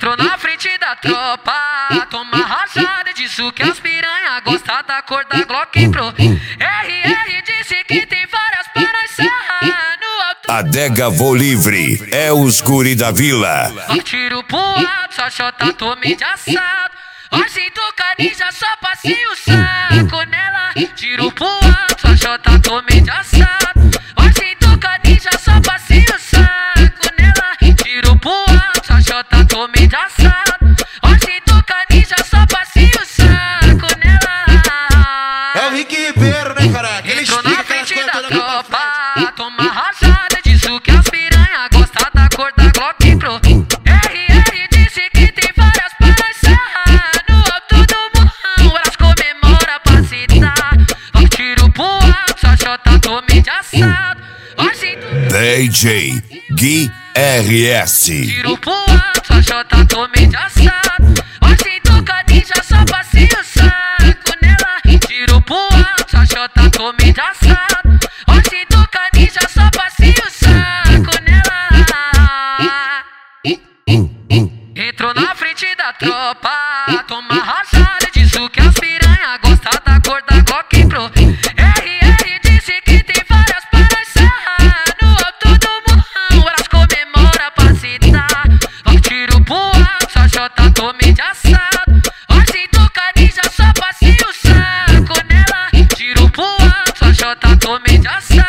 Entrou na frente da tropa, toma rajada, disso que as piranha gosta da cor da Glock Pro. RR disse que tem várias para nós sarrar no alto. Adega Vou Livre é os guri da vila. Tiro pro alto, só chota, tome de assado. Hoje do canija, só passei o saco nela. Tiro pro alto, só chota, tome de assado. Hoje do canija, só passei o saco nela. Tiro pro alto, só chota, tome de assado. Hoje do canija, só passei o saco nela. É o Rick Ribeiro, né, cara? Entrou na frente da tropa, toma rajada, disso que as piranha gosta da cor da Glock Pro. RR disse que tem várias para sarrar no alto do morrão, elas comemora pra citar. Tiro pro alto, só chota, tome de assado. Hoje DJ Gui RS. tiro pro alto, só chota, tome de assado. Hoje do canija, só passei o saco nela. Tiro pro alto, só chota, tome de assado. Hoje do canija, só passei o saco nela. Entrou na frente da tropa, toma rajada, disso que as piranha gosta da cor da Glock Pro. RR disse que tem várias para sarrar no alto do morrão, elas comemora pra citar. Tiro pro alto, só chota, tome de assado. Hoje do canija, só passei o saco nela. Tiro pro alto, só chota, tome de assado.